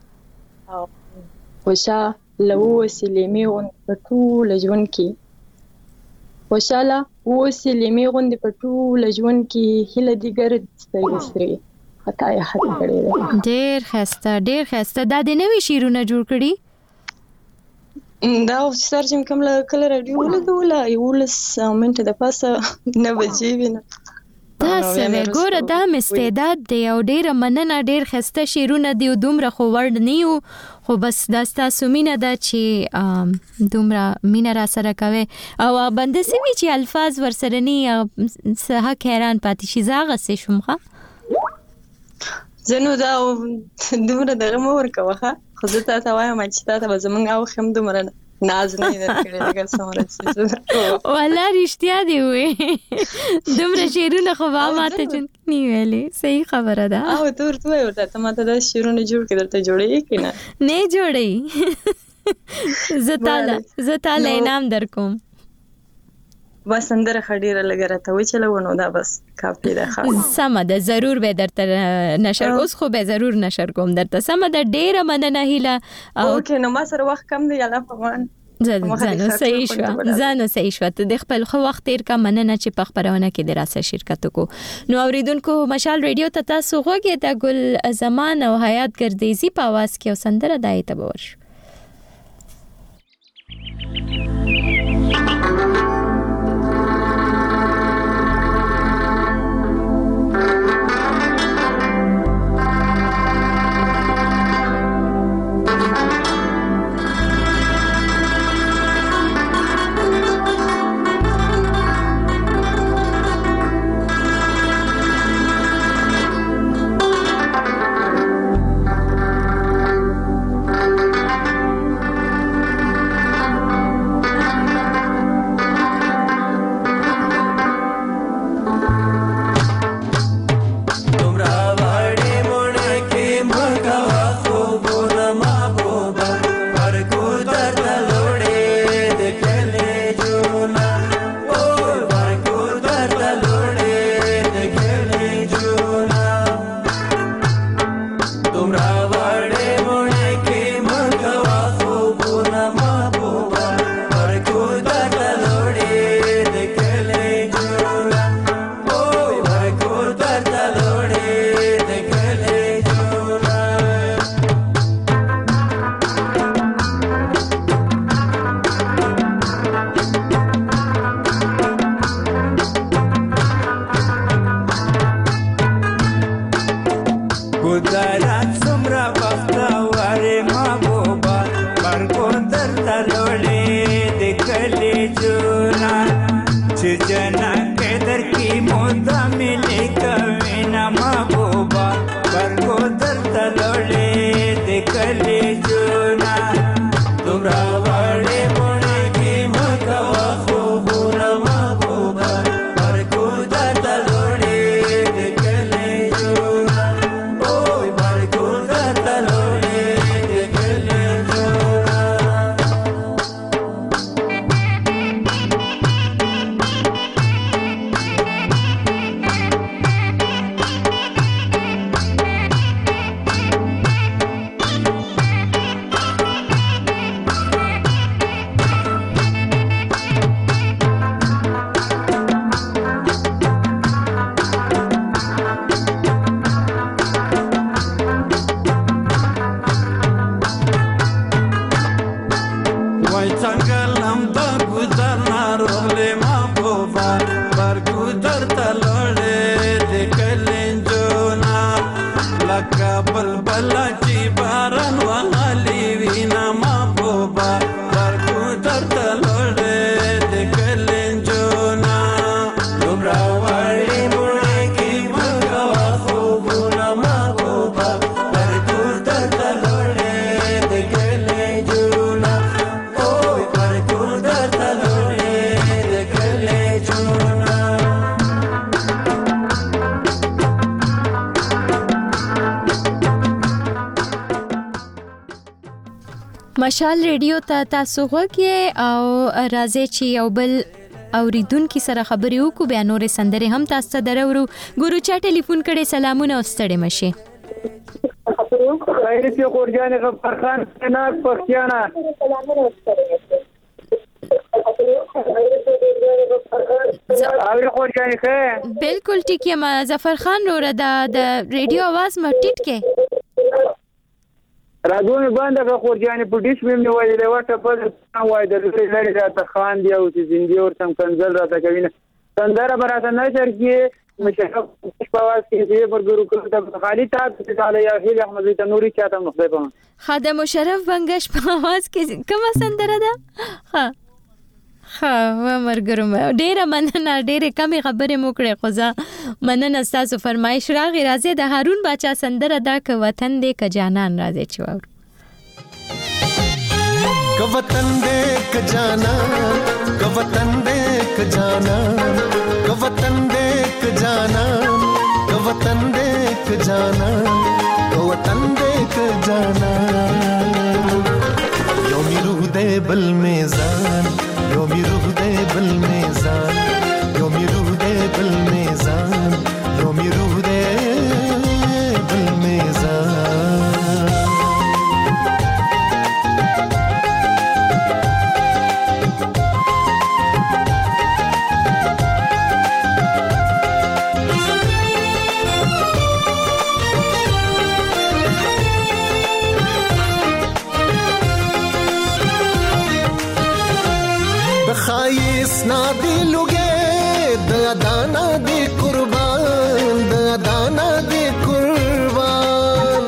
خوشا له اوسې لیمې غوندې په ټوله ژوند کې خوشاله اوسې لیمې غوندې په ټوله ژوند کې هیله دې ګرد سترګې سرې په تا یې حد کړی دی ډېر ښایسته ډېر ښایسته دا د نوي شعرونه جوړ کړي دا سر چې کوم کله راډیو ولګوله 11 منټه د پاسه 9 بجې وي نه دا څه ګوره دا استعداد دی او ډېره مننه ډېر ښایسته شعرونه دي او دومره خو وړ نه یو خو بس دا ستاسو مینه ده چې دومره مینه را سره کوي او بنده سوي چې الفاظ ورسره نه څه حق حیران پاتې شي زه هغسې شوم ښه زه نو دا دومره دغه مه ورکوه ښه خو زه تا ته وایم چې تا ته به زموږ اوښ هم دومره ناز نه یې درکړی لکه څومره چې والله رښتیا دې ووې دومره شعرونه خو به ماته نه ویلې صحیح خبره ده او ته ورته وایې ورته ته ماته دا شعرونه جوړ کړي درته جوړوي که نه نه جوړوي زه تاله انعام در کوم بس سندره ښه ډېره لږه راته وچلوه نو دا بس کافي ده سمه ده ضرور به درته نشر اوس خو به ضرور نشر کوم درته سمه ده ډېره مننه هیله اوکې نو ما سره وخت کم دی الله پامان زنو صحیح شوه ته د خپل خو وخت تیر کا مننه چې په خبرونه کې د راسه شرکت کو نو اوریدونکو مشال ریډیو ته تاسو غوږی د ګل زمان او حیات ګردیزی په आवाज کې او سندره دایته باور Hello. مشال ریډیو ته تاسو غوږی او راځي چې یو بل اوریدونکو سره خبرې وکړو، بیا نورې سندرې هم تاسو ته درورو. ګورو چا ټلیفون کړي، سلامونه او ستړي مشي. خیرت یو قرجان غفرخان سناک پختیانا. بالکل ټیک یم ظفر خان روره د ریډیو आवाज م ټیټ کې راډیو می باندې کا قرجان په ډیش مې وایي له وټه په وای د لري راته خان دی او چې زندګي ور څنګه کنزل راته کوي نه سندره براته نه شر کې مشهور په واس کې دی برګرو کړه خالي تاب تعالی یا هیله احمد ته نوري چاته مخدبه خادم مشرف بنگش په आवाज کې کومه سندره ده؟ ها مرګرم ډیره مننه، ډیره کمی خبرې مو کړې، خو زه مننه تاسو فرمایش راغی. راځي د هارون باچا سندره دا ک وطن دې ک جانان راځي چې واورو. ک وطن دې ک جانان، ک وطن دې ک جانان، ک وطن دې ک جانان، ک وطن دې ک جانان، ک وطن دې ک جانان. یو می روح دې بل میزان، یو می روح دے بل میزان، یو می روح دے بل میزان، یو می روح دے بل میزان. خایس نا دی لوګې د دانا دی قربان، د دانا دی قربان.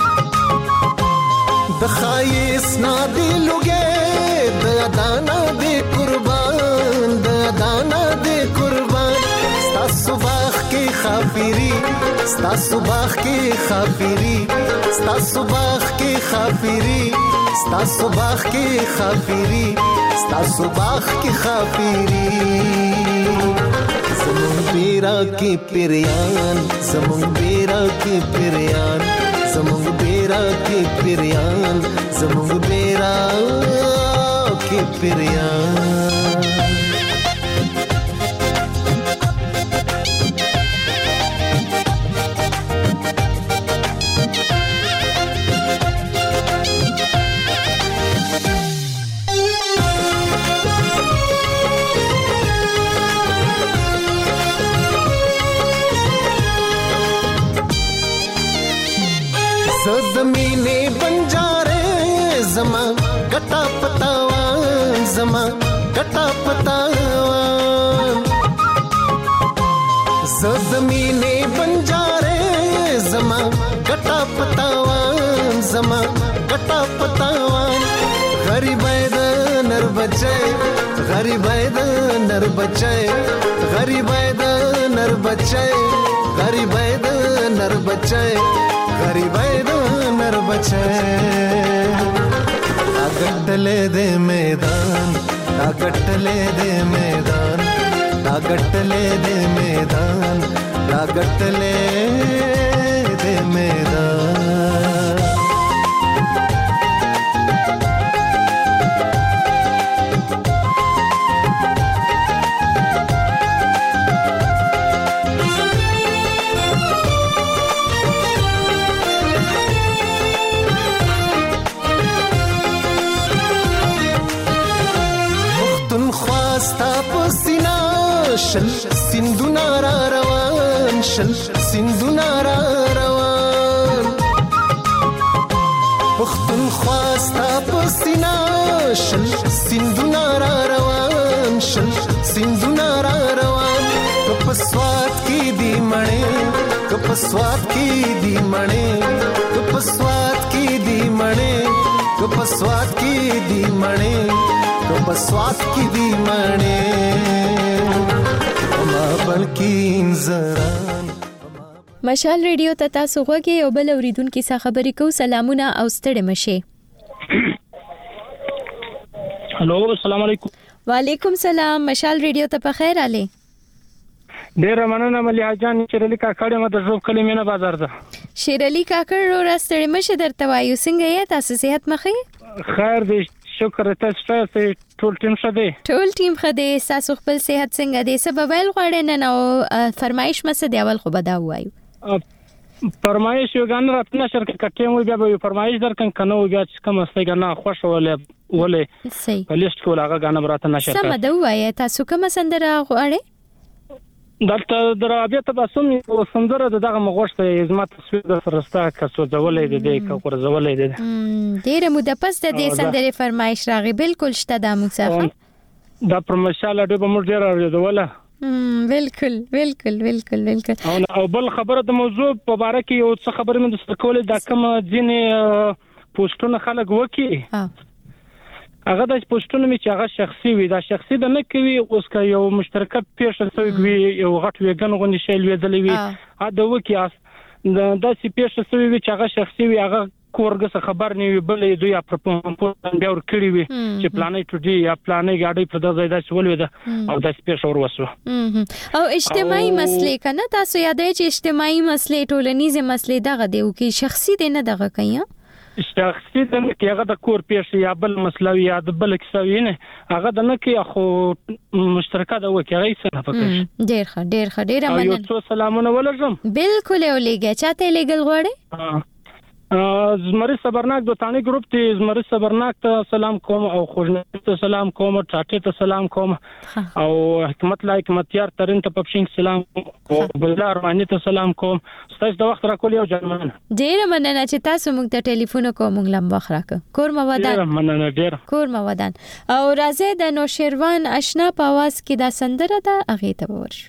د خایس نا دی لوګې د دانا دی قربان، د دانا دی قربان. ستا صبح کې خافری، ستا صبح کې خافری، ستا صبح کې خافری، ستا صبح کې خافری، ستا صبح کی خافری. زمون بیرا کی پریان، زمون بیرا کی پریان، زمون بیرا کی پریان، زمون بیرا کی پریان. زمینه بنجاره زما ګټا پتاوان، زما ګټا پتاوان. زمینه بنجاره زما ګټا پتاوان، زما ګټا پتاوان. غریب د نر بچي، غریب د نر بچي، غریب د نر بچي، غریب د نر بچي، غریب د نر بچي. اګټلې دې میدان، اګټلې دې میدان، اګټلې دې میدان، اګټلې دې میدان. شل سندونه را روان، شل سندونه را روان. پښتونخوا ستا په سینا شل سندونه را روان، شل سندونه را روان. که په سوات کې دی مړې، که په سوات کې دی مړې، که په سوات کې دی مړې، که په سوات کې دی مړې، که په سوات کې دی مړې. مشال ریډیو ته تاسو غوږی او بل اوریدونکو سره خبرې کوو. سلامونه او ستړي مشي. هلو السلام علیکم. وعلیکم سلام. مشال ریډیو ته په خیر علي. ډیر مننه ملي حاجان شیرالي کاکړ ما د ژوب کلمینه بازار ده. شیرالي کاکړ رو راستړي مشه درته وایو څنګه یې تاسو صحت مخې؟ خیر دی شکر تاسو ته ټول ټیم ښه دی ټول ټیم ښه دی تاسو خپل صحت څنګه دی سبب ویل غواړئ نه فرمایش مڅ دی اول خو بدا وایو فرمایش یو غن رات نشر کټیم وي بیا به فرمایش درکن کنه بیا کوم څه غنا خوش ولې صحیح په لیست کې لاغه غنا رات نشر سم دا وایي تاسو کوم سندره غواړئ دلته درابه تبسم او سندره دغه مغوښته عظمت تصویر د فرستا کسو ځولې د کوکر ځولې د ډیره موده پس د دې سندره فرمایش راغی بالکل شته د موږ دا پرمشاله د موږ ډیره ورزوله بالکل بالکل بالکل بالکل او بل خبره د موضوع په اړه کې یو څه خبره مې د کولې د کوم ځینې پوسټونه خلک وکي هغه د پوسټونو می چې هغه شخصي وي دا شخصي د نه کوي اوس که یو مشترکه پیښه شوی وي یو غټ ویګن غونډه شیل ویدلې وي دا وکي دا چې پیښه شوی وي چې هغه شخصي وي هغه کورګه خبر نه وي بلې دوی اپرپون بیا ور کړی وي چې پلانې ټوډي یا پلانې غاډي په دغه ځای دا څول وي او د سپیشل وروسو او اجتماعي مسلې کنه تاسو یادای چې اجتماعي مسلې ټولنیزه مسلې دغه دی او کې شخصي دی نه دغه کوي شخصي د نه کې هغه د کور پیښه یا بل مسله یا د بل کیسه نه هغه د نه کې خو مشترکه د وکړي څه نه پکې ډیر ښه ډیر مننه یو څو سلامونه ولرم بالکل یو لګی چاته لګل غواړي زمری صبرناک دوتانی گروپ ته زمری صبرناک ته سلام کوم او خوشنط ته سلام کوم ټاټه ته سلام کوم او حکمت لا حکمتیار ترين ته پښین سلام او بل ارمانی ته سلام کوم ستاسو د وخت راکول یو جنمن ډیر مننه چې تاسو موږ ته ټلیفون کوم لم وخت راک کور مو ودان ډیر مننه ډیر کور مو ودان او راځي د نوشیروان آشنا په आवाज کې دا سندره ده اغه ته ورشو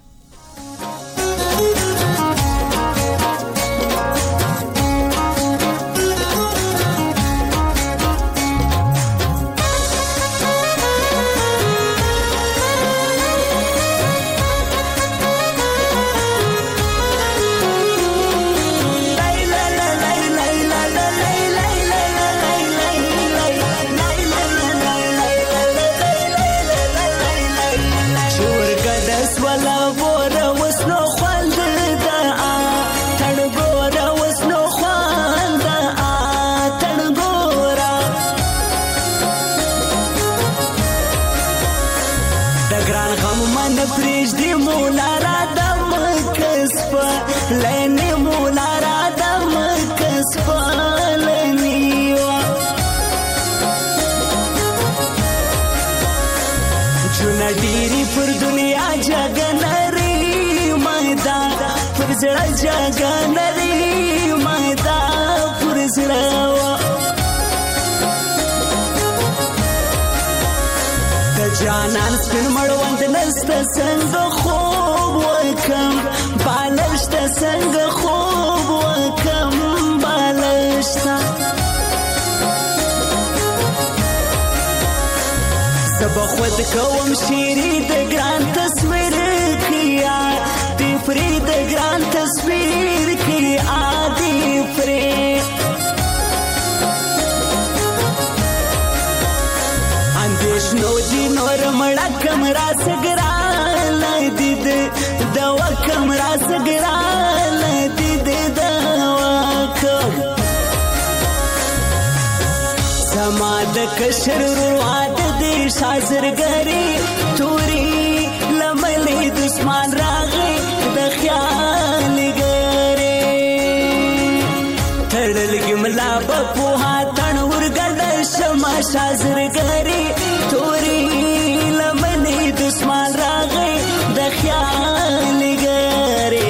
جاګنري مادا پرزړوا د جانان سپین مړوند نست څنګه خوب وکم بالشت څنګه خوب وکم بالشت سبا خود کوم شيري د ګران تصویر کیا دی فرید ګران تصویر کی آدی فرید اندیش نو دی نور مړه کمرا سګرا لدید دوا کمرا سګرا لدید دوا کم سما د کشر رواد دی شازرګری توري لملې دشمن راغی د خیال ګره تړل ګملا په هاتن ورګل شمع شازرګری توري لملې دشمن راغی د خیال ګره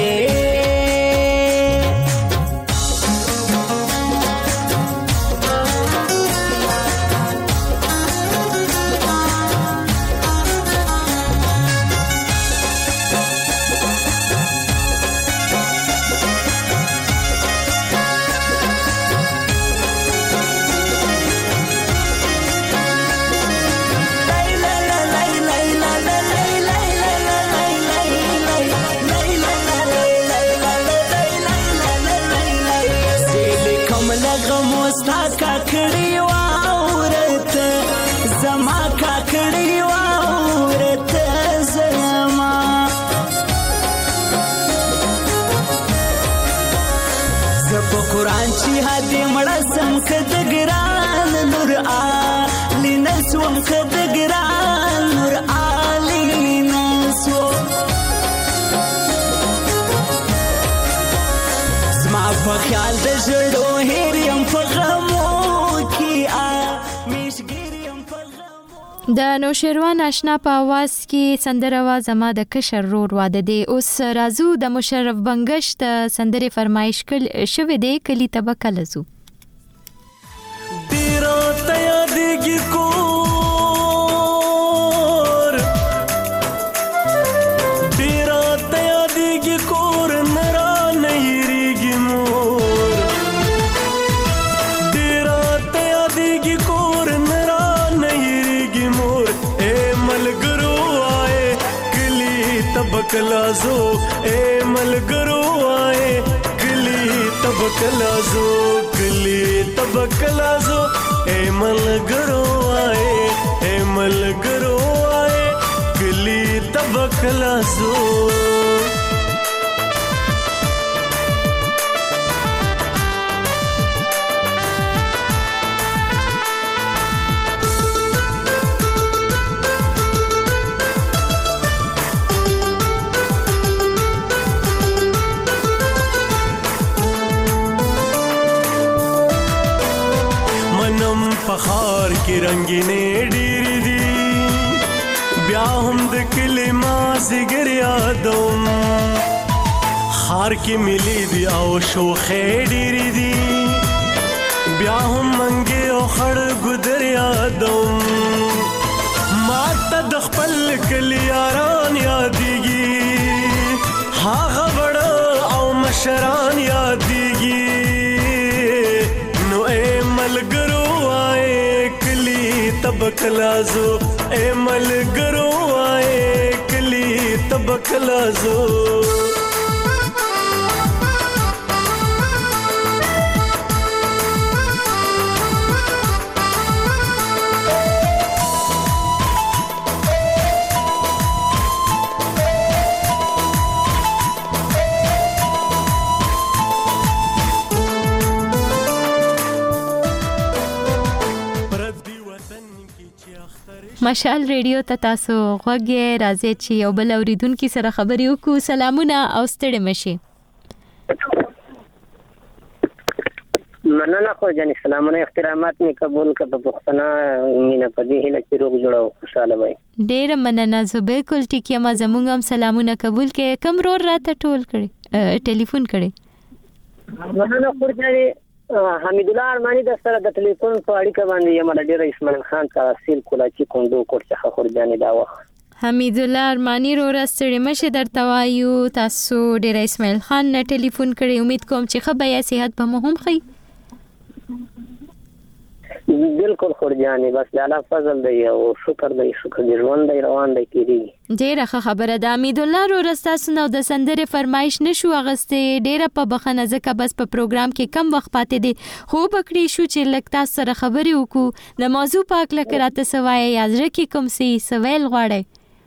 قرآن چې هدي مړه سم کد ګران نور علی نسوم کد ګران نور علی نسو زما په خیال د ژړو هېریم په غمو کې د نوشیروان آشنا په आवाज کې سندره وا زما د کشر رور واده دی. اوس رازو د مشرف بنگش د سندره فرمایش شوه دی کلی تبکل زو تیرا تیا دیږي کور تیرا تیا دیږي کور نرا نهریږي مور تیرا تیا دیږي کور نرا نهریږي مور اے ملګرو آئے کلی تبکلا زو اے ملګرو آئے کلی تبکلا زو کلی تبکلا زو اے ملګرو آئے اے ملګرو آئے کلی تبکلا زو پخار کی رنگینې ډېرې دي بیا هم د کلي مازدیګر یادوم خار کې ملي دي او شوخې ډېرې دي بیا هم منګې او خړ ګودر یادوم ما ته د خپل کلي یاران یادېږي هغه وړه او مشران یادېږي نو اے ملګرو تبکلا زو اے ملګرو آئے کلی تبکلا زو مشال ریډیو ته تاسو غوږی راځي چې یو بل اوریدونکو سره خبرې وکړو. سلامونه او ستړي مشي. مننه خو جاني سلامونه احترامات می قبول کړه پښتنه مینه پدې هله چې روغ جوړو خوشاله وای. ډېر مننه زه بالکل ټیکه ما زموږ هم سلامونه قبول کې کم رور راته ټول کړي ټلیفون کړي. مننه خو جاني حمید الله ارمانی د سره د ټلیفون په اړیکه باندې یم ډېر اسماعیل خان تحصیل کولا چې کوندو کوټ څخه خورجانې دا وخت حمید الله ارمانی رو راستړي مشه درته وایو تاسو ډېر اسماعیل خان نه ټلیفون کړي. امید کوم چې خبر یا صحت به مهم خي. بالکل خورجانې بس د الله فضل دی او شکر دی ژوند دی روان دی کېږي. ډېره خبره ده. امید الله رو رستاسو نو د سندره فرمایش نشو اغسته ډېره په بخنه ځکه بس په پروګرام کې کم وخت پاتې دی خو بکړې شو چې لکتا سره خبرې وکړو د موضوع پاک لکه راته سوای یا ځکه کې کوم سی سوال غواړي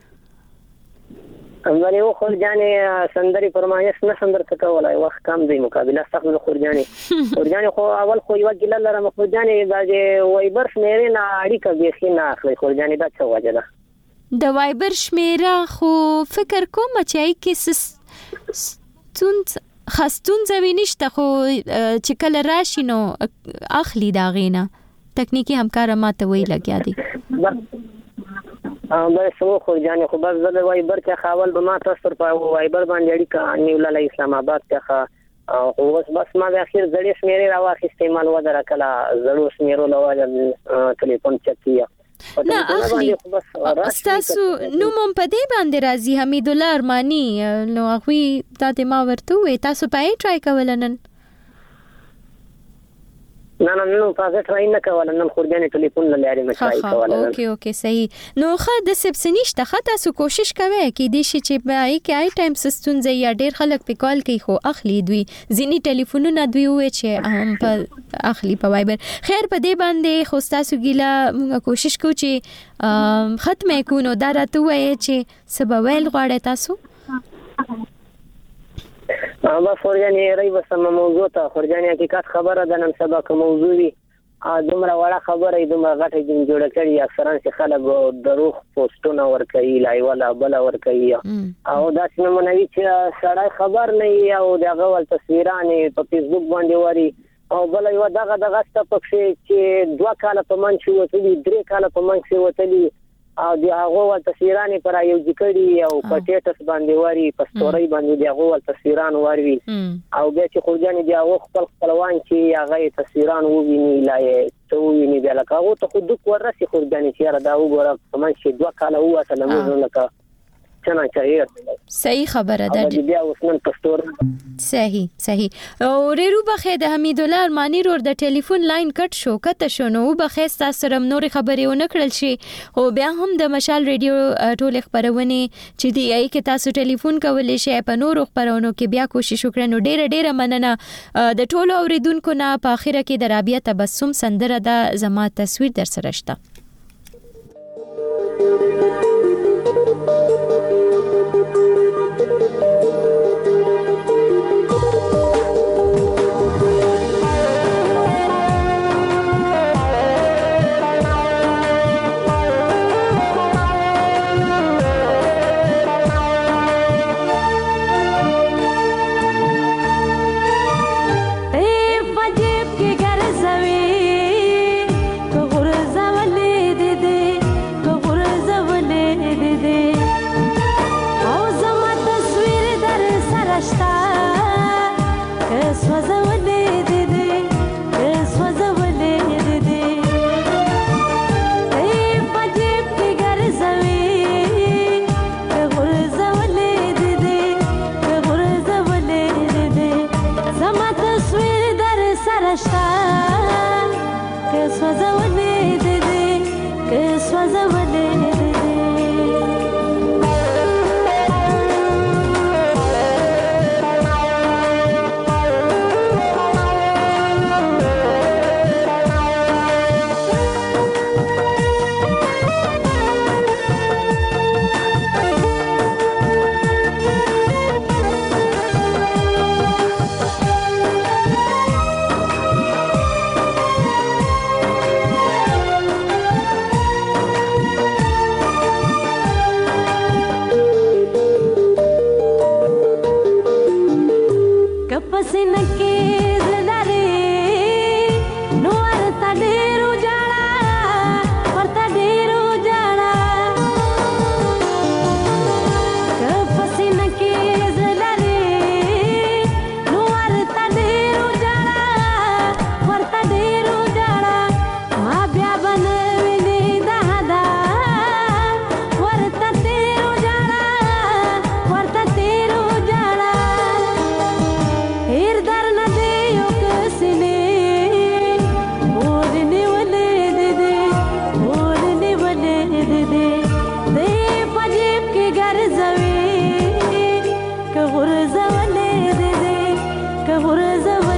امغه یو خورجانې سندري فرمایش نه سندر تکولای وخت کم دی مقابله سخت خورجانې خو اول خو یو ګل لرم خورجانې دا وایبر شمیرې نه اړیکه به نه اخلي خورجانې دا څه وجه ده د وایبر شمیره خو فکر کوم چې کې خاصتون زوینشته خو چې کله راشي نو اخلي دا غینه تکنیکی همکار ماته وی لګیا دي بس خو خورجانې خو بس د وایبر کې خاول به ما تاسو په وایبر باندې اړیکه نیولای اسلام آباد ته او بس ما د اخر زړې شمیرې راوخې استعمال ودره کله زړو شمیرو لواجه ټلیفون چتیه نه اخلي تاسو نو مم په دې باندې راځي حمید الله ارمانی نو اخوي تاسو ما ورته وې تاسو پای ټرای کولنن نو تاسو ټرای نه کولنن خورجانې ټلیفون نه لري مشای کولنن اوکې صحیح نو خا د سبسنیشته خاطه سو کوشش کوي کې دې شي چې پای کې آی ټایم سستون زې یا ډیر خلک په کال کوي خو اخلي دوی ځینی ټلیفونونه دوی وې چې هم په اخلي په وایبر خیر په دې باندې خو تاسو ګیلا موږ کوشش کوو چې ختمه کو نو دا راته وایي چې سبا ویل غواړی تاسو بس خورجانې ری بسمه موضوع ته خورجانې حقیقت خبره ده نن سبا که موضوع وي دومره وړه خبره دومره غټه جوړه کړي اکثرا چې خلک دروغ پوسټونه ورکوي لایوله بله ورکوي او داسې نمونه وي چې سړی خبر نه وي او د هغه ول تصویرانې په فیسبوک باندې واري او بله یوه دغه شته پکښې چې 2 کاله په منځ کې وتلي 3 کاله په منځ کې وتلي او د هغو ول تصویرانې پر یوځي کړي او په ټیټس باندې واري په ستورۍ باندې د هغو ول تصویران واروي او بیا چې خورجانې د هغو خپلوان چې هغه یې تصویران وویني لا یې څه وویني بیا لکه هغو ته خو دوک وررسي خورجانې چې یاره دا وګوره په منځ کې 2 کاله ووتله موږ لکه صحیح خبره ده بیا اوس نن پستور صحیح او ریرو بخې د حمید الله ارمانی رور د ټلیفون لاین کټ شو کته شو نو بخې تاسو سره نور خبرې ونه کړل شي او بیا هم د مشال ریډیو ټول خبرونه چې دی ای کې تاسو ټلیفون کولای شئ په نور خبرونو کې بیا کوشش وکړئ نو ډیره مننه د ټولو اوریدونکو نه په اخره کې د رابعه تبسم سندره د زما تصویر در سره شته غرزة